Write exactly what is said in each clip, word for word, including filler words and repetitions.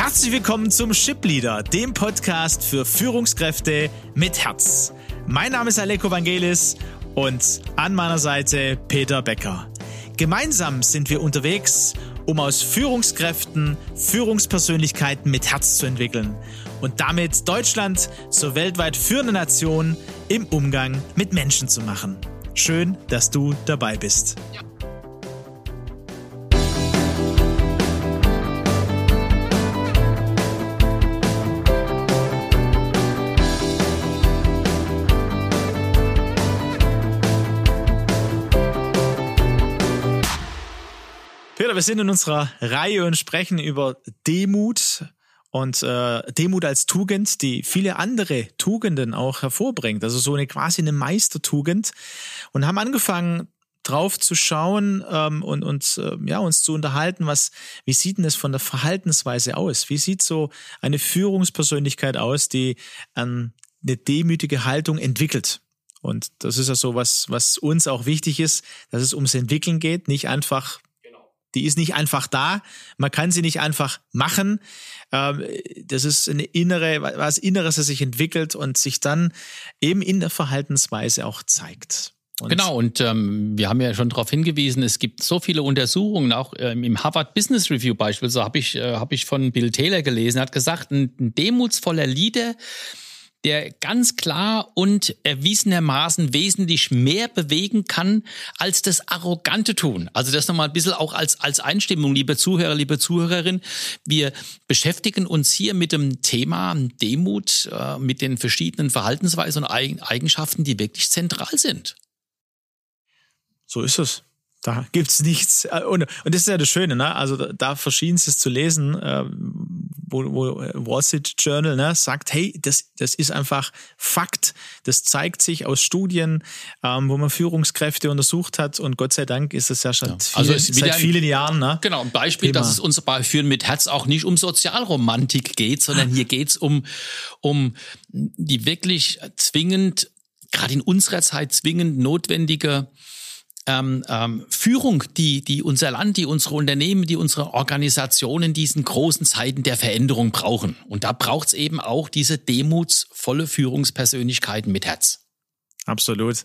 Herzlich willkommen zum Ship Leader, dem Podcast für Führungskräfte mit Herz. Mein Name ist Aleko Vangelis und an meiner Seite Peter Becker. Gemeinsam sind wir unterwegs, um aus Führungskräften Führungspersönlichkeiten mit Herz zu entwickeln und damit Deutschland zur weltweit führenden Nation im Umgang mit Menschen zu machen. Schön, dass du dabei bist. Ja. Peter, wir sind in unserer Reihe und sprechen über Demut und äh, Demut als Tugend, die viele andere Tugenden auch hervorbringt. Also so eine quasi eine Meistertugend, und haben angefangen drauf zu schauen ähm, und, und äh, ja, uns zu unterhalten, was, wie sieht denn das von der Verhaltensweise aus? Wie sieht so eine Führungspersönlichkeit aus, die ähm, eine demütige Haltung entwickelt? Und das ist ja so was, was uns auch wichtig ist, dass es ums Entwickeln geht, nicht einfach. Die ist nicht einfach da, man kann sie nicht einfach machen. Das ist eine innere, was Inneres, das sich entwickelt und sich dann eben in der Verhaltensweise auch zeigt. Und genau, und ähm, wir haben ja schon darauf hingewiesen, es gibt so viele Untersuchungen, auch ähm, im Harvard Business Review beispielsweise habe ich, äh, hab ich von Bill Taylor gelesen, er hat gesagt, ein, ein demutsvoller Leader, der ganz klar und erwiesenermaßen wesentlich mehr bewegen kann als das arrogante Tun. Also das nochmal ein bisschen auch als als Einstimmung, liebe Zuhörer, liebe Zuhörerin. Wir beschäftigen uns hier mit dem Thema Demut, äh, mit den verschiedenen Verhaltensweisen und Eigenschaften, die wirklich zentral sind. So ist es. Da gibt's nichts. Und, und das ist ja das Schöne, ne? Also da, da Verschiedenstes zu lesen, äh, wo, wo Wall Street Journal ne, sagt, hey, das, das ist einfach Fakt. Das zeigt sich aus Studien, ähm, wo man Führungskräfte untersucht hat. Und Gott sei Dank ist es ja schon ja. Also viele, seit ein, vielen Jahren. Ne? Genau, ein Beispiel, Thema. Dass es uns bei Führen mit Herz auch nicht um Sozialromantik geht, sondern hier geht's um, um die wirklich zwingend, gerade in unserer Zeit zwingend notwendige Ähm, ähm, Führung, die, die unser Land, die unsere Unternehmen, die unsere Organisationen in diesen großen Zeiten der Veränderung brauchen. Und da braucht's eben auch diese demutsvolle Führungspersönlichkeiten mit Herz. Absolut.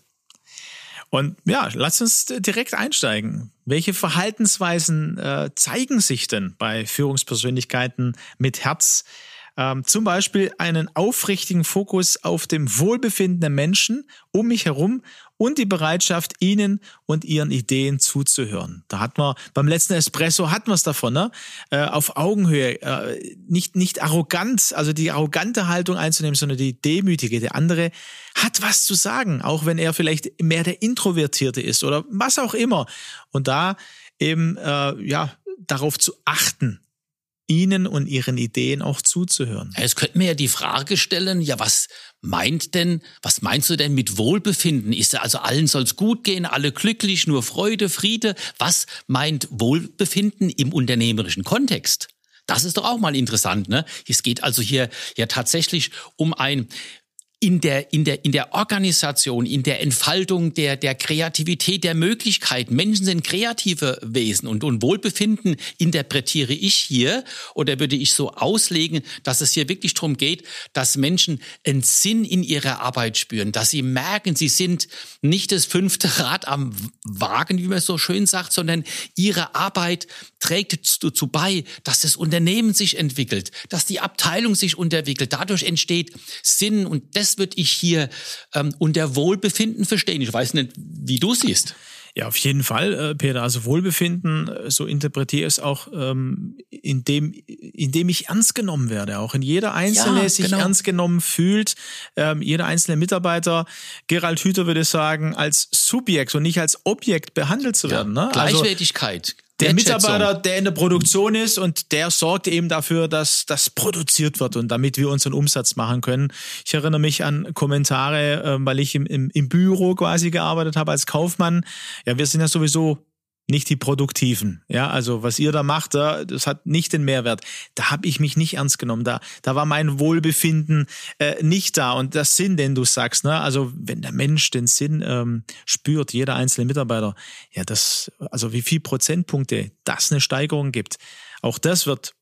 Und ja, lass uns direkt einsteigen. Welche Verhaltensweisen äh, zeigen sich denn bei Führungspersönlichkeiten mit Herz? Ähm, zum Beispiel einen aufrichtigen Fokus auf dem Wohlbefinden der Menschen um mich herum und die Bereitschaft, ihnen und ihren Ideen zuzuhören. Da hatten wir beim letzten Espresso hatten wir es davon, ne? Äh, auf Augenhöhe, äh, nicht nicht arrogant, also die arrogante Haltung einzunehmen, sondern die demütige. Der andere hat was zu sagen, auch wenn er vielleicht mehr der Introvertierte ist oder was auch immer. Und da eben äh, ja darauf zu achten, ihnen und ihren Ideen auch zuzuhören. Jetzt könnte man ja die Frage stellen, ja, was meint denn, was meinst du denn mit Wohlbefinden? Ist also allen soll's gut gehen, alle glücklich, nur Freude, Friede? Was meint Wohlbefinden im unternehmerischen Kontext? Das ist doch auch mal interessant, ne? Es geht also hier ja tatsächlich um ein in der, in der, in der Organisation, in der Entfaltung der, der Kreativität, der Möglichkeiten. Menschen sind kreative Wesen und, und Wohlbefinden interpretiere ich hier oder würde ich so auslegen, dass es hier wirklich darum geht, dass Menschen einen Sinn in ihrer Arbeit spüren, dass sie merken, sie sind nicht das fünfte Rad am Wagen, wie man so schön sagt, sondern ihre Arbeit trägt dazu bei, dass das Unternehmen sich entwickelt, dass die Abteilung sich unterwickelt. Dadurch entsteht Sinn und das Das würde ich hier ähm, unter Wohlbefinden verstehen. Ich weiß nicht, wie du siehst. Ja, auf jeden Fall, äh, Peter. Also Wohlbefinden, so interpretiere ich es auch, ähm, indem, indem ich ernst genommen werde. Auch in jeder Einzelne ja, sich genau. ernst genommen fühlt. Ähm, jeder einzelne Mitarbeiter, Gerald Hüther würde sagen, als Subjekt und nicht als Objekt behandelt zu werden. Ja, ne? Gleichwertigkeit. Also, der Mitarbeiter, der in der Produktion ist und der sorgt eben dafür, dass das produziert wird und damit wir unseren Umsatz machen können. Ich erinnere mich an Kommentare, weil ich im, im, im Büro quasi gearbeitet habe als Kaufmann. Ja, wir sind ja sowieso nicht die Produktiven. Ja, also was ihr da macht, das hat nicht den Mehrwert. Da habe ich mich nicht ernst genommen. Da, da war mein Wohlbefinden äh, nicht da. Und der Sinn, den du sagst, ne, also wenn der Mensch den Sinn ähm, spürt, jeder einzelne Mitarbeiter, ja, das, also wie viel Prozentpunkte das eine Steigerung gibt. Auch das wird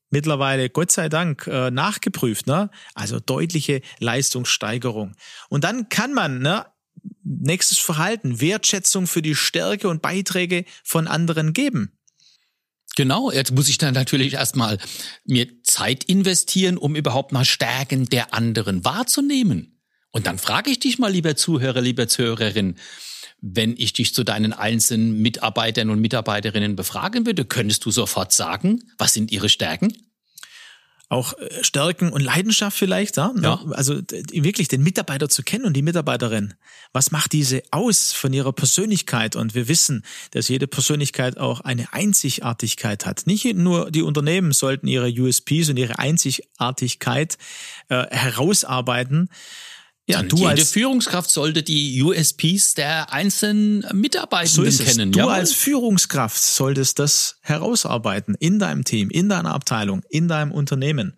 mittlerweile, Gott sei Dank, äh, nachgeprüft, ne? Also deutliche Leistungssteigerung. Und dann kann man, ne, nächstes Verhalten, Wertschätzung für die Stärke und Beiträge von anderen geben. Genau, jetzt muss ich dann natürlich erstmal mir Zeit investieren, um überhaupt mal Stärken der anderen wahrzunehmen. Und dann frage ich dich mal, lieber Zuhörer, lieber Zuhörerin, wenn ich dich zu deinen einzelnen Mitarbeitern und Mitarbeiterinnen befragen würde, könntest du sofort sagen, was sind ihre Stärken? Auch Stärken und Leidenschaft vielleicht, ja? Ja. Also wirklich den Mitarbeiter zu kennen und die Mitarbeiterin. Was macht diese aus von ihrer Persönlichkeit? Und wir wissen, dass jede Persönlichkeit auch eine Einzigartigkeit hat. Nicht nur die Unternehmen sollten ihre U S Ps und ihre Einzigartigkeit äh, herausarbeiten. Ja, Und du jede als Führungskraft sollte die U S Ps der einzelnen Mitarbeitenden so ist es. kennen. Du Jawohl. als Führungskraft solltest das herausarbeiten in deinem Team, in deiner Abteilung, in deinem Unternehmen.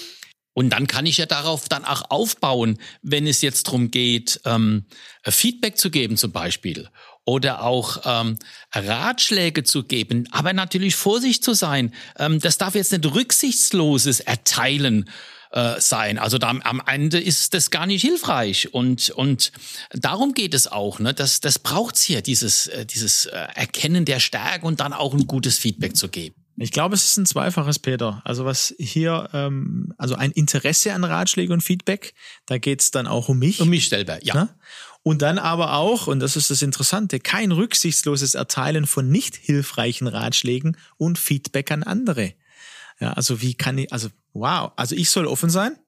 Und dann kann ich ja darauf dann auch aufbauen, wenn es jetzt darum geht, ähm, Feedback zu geben zum Beispiel oder auch ähm, Ratschläge zu geben, aber natürlich Vorsicht zu sein. Ähm, das darf jetzt nicht rücksichtsloses Erteilen äh, sein. Also da, am Ende ist das gar nicht hilfreich und und darum geht es auch. Ne? Das das braucht's hier, dieses äh, dieses äh, Erkennen der Stärke und dann auch ein gutes Feedback zu geben. Ich glaube, es ist ein zweifaches, Peter. Also was hier, ähm, also ein Interesse an Ratschlägen und Feedback, da geht's dann auch um mich. Um mich selber, ja. Ne? Und dann aber auch, und das ist das Interessante, kein rücksichtsloses Erteilen von nicht hilfreichen Ratschlägen und Feedback an andere. Ja, also wie kann ich, also wow, also ich soll offen sein,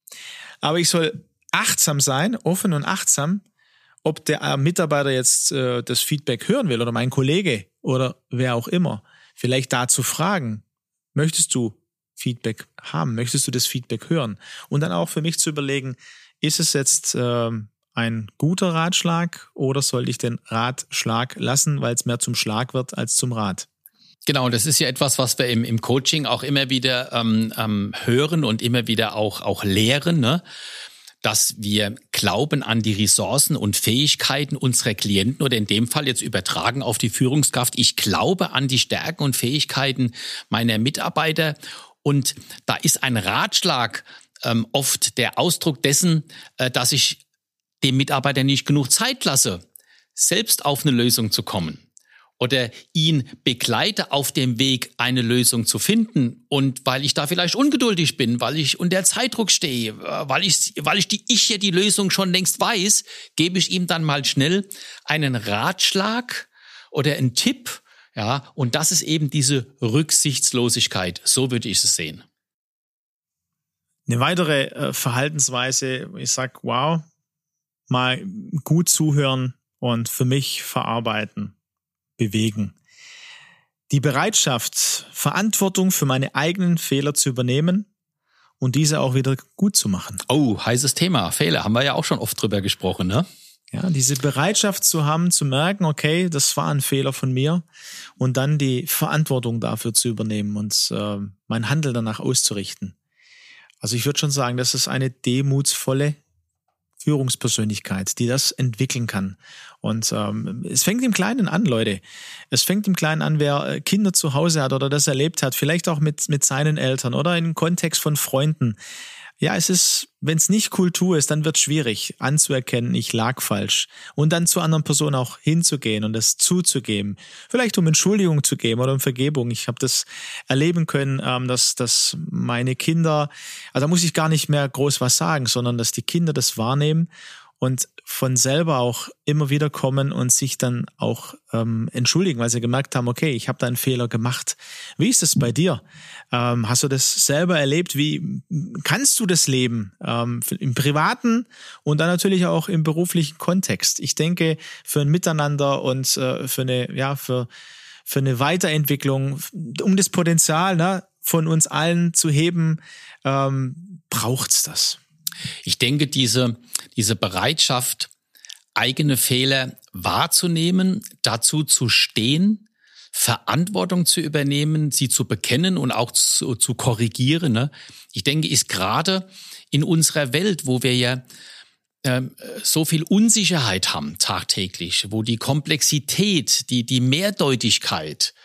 aber ich soll achtsam sein, offen und achtsam, ob der Mitarbeiter jetzt äh, das Feedback hören will oder mein Kollege oder wer auch immer. Vielleicht dazu fragen, möchtest du Feedback haben, möchtest du das Feedback hören? Und dann auch für mich zu überlegen, ist es jetzt äh, ein guter Ratschlag oder sollte ich den Ratschlag lassen, weil es mehr zum Schlag wird als zum Rat? Genau, das ist ja etwas, was wir im, im Coaching auch immer wieder ähm, ähm, hören und immer wieder auch, auch lehren, ne? Dass wir glauben an die Ressourcen und Fähigkeiten unserer Klienten oder in dem Fall jetzt übertragen auf die Führungskraft. Ich glaube an die Stärken und Fähigkeiten meiner Mitarbeiter und da ist ein Ratschlag ähm, oft der Ausdruck dessen, äh, dass ich dem Mitarbeiter nicht genug Zeit lasse, selbst auf eine Lösung zu kommen. Oder ihn begleite auf dem Weg, eine Lösung zu finden. Und weil ich da vielleicht ungeduldig bin, weil ich unter Zeitdruck stehe, weil ich, weil ich die, ich ja die Lösung schon längst weiß, gebe ich ihm dann mal schnell einen Ratschlag oder einen Tipp. Ja, und das ist eben diese Rücksichtslosigkeit. So würde ich es sehen. Eine weitere äh, Verhaltensweise, ich sag, wow, mal gut zuhören und für mich verarbeiten. Bewegen. Die Bereitschaft, Verantwortung für meine eigenen Fehler zu übernehmen und diese auch wieder gut zu machen. Oh, heißes Thema. Fehler, haben wir ja auch schon oft drüber gesprochen, ne? Ja, diese Bereitschaft zu haben, zu merken, okay, das war ein Fehler von mir und dann die Verantwortung dafür zu übernehmen und äh, mein Handeln danach auszurichten. Also ich würde schon sagen, das ist eine demutsvolle Führungspersönlichkeit, die das entwickeln kann. Und ähm, es fängt im Kleinen an, Leute. Es fängt im Kleinen an, wer Kinder zu Hause hat oder das erlebt hat, vielleicht auch mit mit seinen Eltern oder im Kontext von Freunden. Ja, es ist, wenn es nicht Kultur ist, dann wird es schwierig anzuerkennen, ich lag falsch. Und dann zur anderen Person auch hinzugehen und das zuzugeben. Vielleicht um Entschuldigung zu geben oder um Vergebung. Ich habe das erleben können, ähm, dass, dass meine Kinder, also da muss ich gar nicht mehr groß was sagen, sondern dass die Kinder das wahrnehmen und von selber auch immer wieder kommen und sich dann auch ähm, entschuldigen, weil sie gemerkt haben, okay, ich habe da einen Fehler gemacht. Wie ist es bei dir? Ähm, hast du das selber erlebt? Wie kannst du das leben? Ähm, im privaten und dann natürlich auch im beruflichen Kontext. Ich denke, für ein Miteinander und äh, für eine, ja, für, für eine Weiterentwicklung, um das Potenzial, ne, von uns allen zu heben, ähm, braucht's das. Ich denke, diese, diese Bereitschaft, eigene Fehler wahrzunehmen, dazu zu stehen, Verantwortung zu übernehmen, sie zu bekennen und auch zu, zu korrigieren, ne? Ich denke, ist gerade in unserer Welt, wo wir ja äh, so viel Unsicherheit haben tagtäglich, wo die Komplexität, die, die Mehrdeutigkeit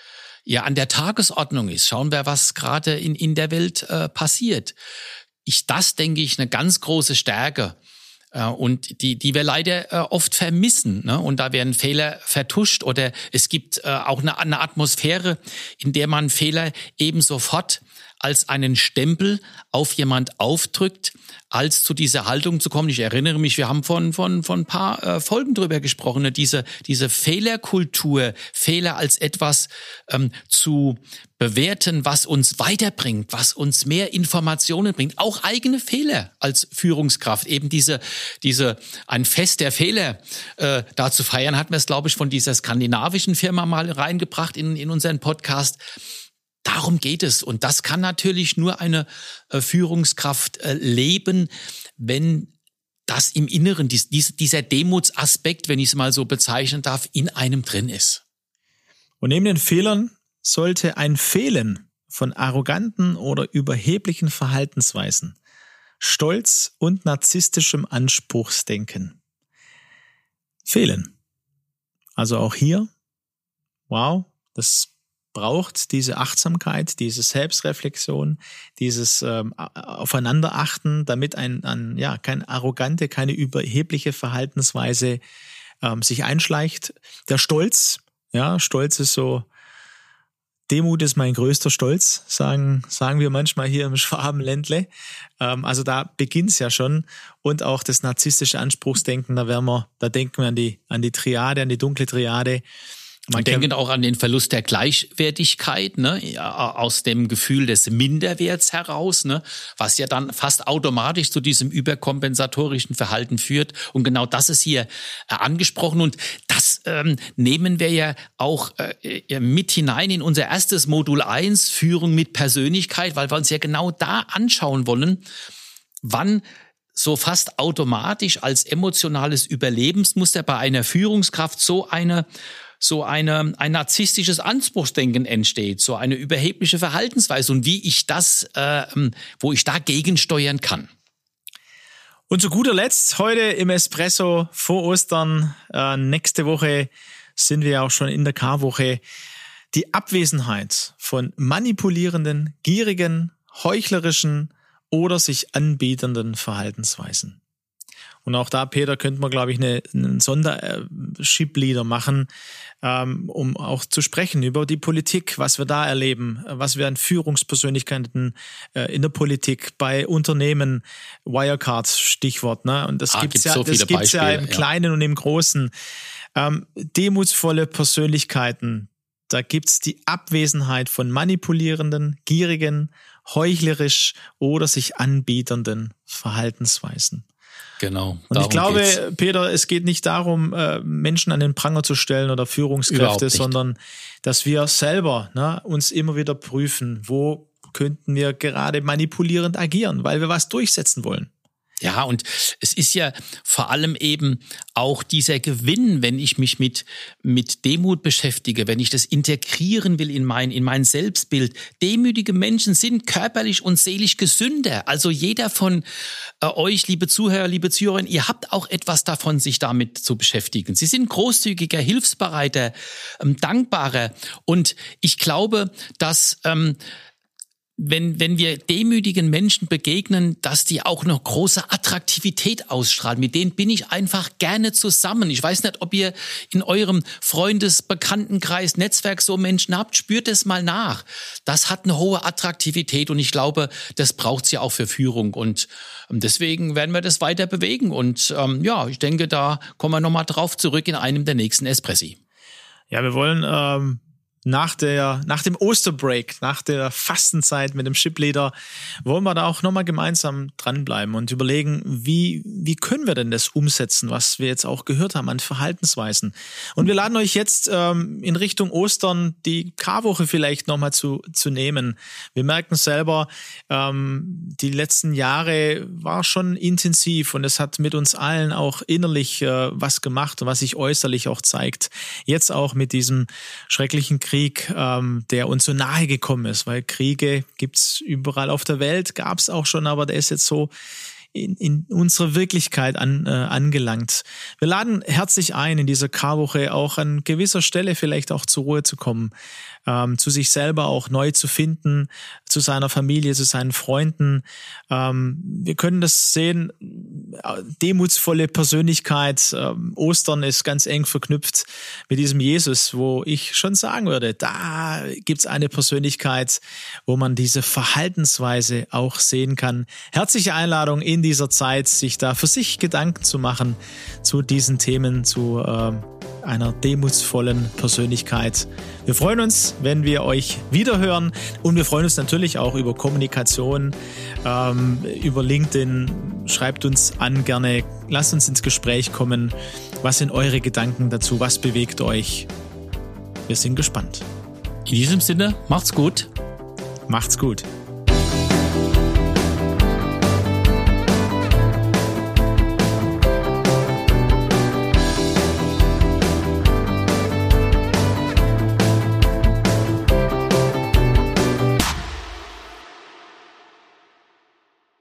ja an der Tagesordnung ist. Schauen wir, was gerade in, in der Welt äh, passiert. Ich, das denke ich, eine ganz große Stärke. Äh, und die, die wir leider äh, oft vermissen, ne? Und da werden Fehler vertuscht oder es gibt äh, auch eine, eine Atmosphäre, in der man Fehler eben sofort als einen Stempel auf jemand aufdrückt, als zu dieser Haltung zu kommen. Ich erinnere mich, wir haben von von von ein paar äh, Folgen drüber gesprochen, ne? diese diese Fehlerkultur, Fehler als etwas ähm, zu bewerten, was uns weiterbringt, was uns mehr Informationen bringt, auch eigene Fehler als Führungskraft, eben diese diese ein Fest der Fehler äh, da zu feiern, hatten wir es, glaube ich, von dieser skandinavischen Firma mal reingebracht in in unseren Podcast. Darum geht es. Und das kann natürlich nur eine äh, Führungskraft äh, leben, wenn das im Inneren, dies, dies, dieser Demutsaspekt, wenn ich es mal so bezeichnen darf, in einem drin ist. Und neben den Fehlern sollte ein Fehlen von arroganten oder überheblichen Verhaltensweisen, Stolz und narzisstischem Anspruchsdenken fehlen. Also auch hier, wow, das braucht diese Achtsamkeit, diese Selbstreflexion, dieses ähm, Aufeinanderachten, damit ein, ein ja keine arrogante, keine überhebliche Verhaltensweise ähm, sich einschleicht. Der Stolz, ja, Stolz ist so, Demut ist mein größter Stolz, sagen sagen wir manchmal hier im Schwabenländle. Ähm, also da beginnt's ja schon. Und auch das narzisstische Anspruchsdenken, da werden wir, da denken wir an die an die Triade, an die dunkle Triade. Man denkt auch an den Verlust der Gleichwertigkeit, ne, aus dem Gefühl des Minderwerts heraus, ne, was ja dann fast automatisch zu diesem überkompensatorischen Verhalten führt. Und genau das ist hier äh, angesprochen. Und das ähm, nehmen wir ja auch äh, mit hinein in unser erstes Modul eins, Führung mit Persönlichkeit, weil wir uns ja genau da anschauen wollen, wann so fast automatisch als emotionales Überlebensmuster bei einer Führungskraft so eine so eine, ein narzisstisches Anspruchsdenken entsteht, so eine überhebliche Verhaltensweise und wie ich das, äh, wo ich dagegen steuern kann. Und zu guter Letzt heute im Espresso vor Ostern, äh, nächste Woche sind wir auch schon in der Karwoche, die Abwesenheit von manipulierenden, gierigen, heuchlerischen oder sich anbietenden Verhaltensweisen. Und auch da, Peter, könnte man, glaube ich, eine, einen Sonderschipleader machen, ähm, um auch zu sprechen über die Politik, was wir da erleben, was wir an Führungspersönlichkeiten äh, in der Politik, bei Unternehmen, Wirecard, Stichwort, ne? Und das ah, gibt's, gibt's ja, so das gibt's Beispiele, ja im ja. Kleinen und im Großen. Ähm, demutsvolle Persönlichkeiten, da gibt's die Abwesenheit von manipulierenden, gierigen, heuchlerisch oder sich anbietenden Verhaltensweisen. Genau. Und ich glaube, geht's. Peter, es geht nicht darum, Menschen an den Pranger zu stellen oder Führungskräfte, sondern dass wir selber ne, uns immer wieder prüfen, wo könnten wir gerade manipulierend agieren, weil wir was durchsetzen wollen. Ja, und es ist ja vor allem eben auch dieser Gewinn, wenn ich mich mit mit Demut beschäftige, wenn ich das integrieren will in mein in mein Selbstbild. Demütige Menschen sind körperlich und seelisch gesünder. Also jeder von äh, euch, liebe Zuhörer, liebe Zuhörerinnen, ihr habt auch etwas davon, sich damit zu beschäftigen. Sie sind großzügiger, hilfsbereiter, ähm, dankbarer. Und ich glaube, dass ähm, Wenn, wenn wir demütigen Menschen begegnen, dass die auch noch große Attraktivität ausstrahlen. Mit denen bin ich einfach gerne zusammen. Ich weiß nicht, ob ihr in eurem Freundes-, Bekanntenkreis, Netzwerk so Menschen habt. Spürt es mal nach. Das hat eine hohe Attraktivität und ich glaube, das braucht's ja auch für Führung. Und deswegen werden wir das weiter bewegen. Und ähm, ja, ich denke, da kommen wir nochmal drauf zurück in einem der nächsten Espressi. Ja, wir wollen... Ähm Nach der, nach dem Osterbreak, nach der Fastenzeit mit dem Shipleader, wollen wir da auch nochmal gemeinsam dranbleiben und überlegen, wie, wie können wir denn das umsetzen, was wir jetzt auch gehört haben an Verhaltensweisen. Und wir laden euch jetzt ähm, in Richtung Ostern die Karwoche vielleicht nochmal zu, zu nehmen. Wir merken selber, ähm, die letzten Jahre war schon intensiv und es hat mit uns allen auch innerlich äh, was gemacht, was sich äußerlich auch zeigt. Jetzt auch mit diesem schrecklichen Krieg. Krieg, ähm, der uns so nahe gekommen ist, weil Kriege gibt's überall auf der Welt, gab's auch schon, aber der ist jetzt so in, in unserer Wirklichkeit an, äh, angelangt. Wir laden herzlich ein, in dieser Karwoche auch an gewisser Stelle vielleicht auch zur Ruhe zu kommen, ähm, zu sich selber auch neu zu finden, zu seiner Familie, zu seinen Freunden. Ähm, wir können das sehen, demutsvolle Persönlichkeit. Ähm, Ostern ist ganz eng verknüpft mit diesem Jesus, wo ich schon sagen würde, da gibt's eine Persönlichkeit, wo man diese Verhaltensweise auch sehen kann. Herzliche Einladung in dieser Zeit, sich da für sich Gedanken zu machen zu diesen Themen, zu äh, einer demutsvollen Persönlichkeit. Wir freuen uns, wenn wir euch wiederhören, und wir freuen uns natürlich auch über Kommunikation, ähm, über LinkedIn. Schreibt uns an gerne, lasst uns ins Gespräch kommen. Was sind eure Gedanken dazu? Was bewegt euch? Wir sind gespannt. In diesem Sinne, macht's gut. Macht's gut.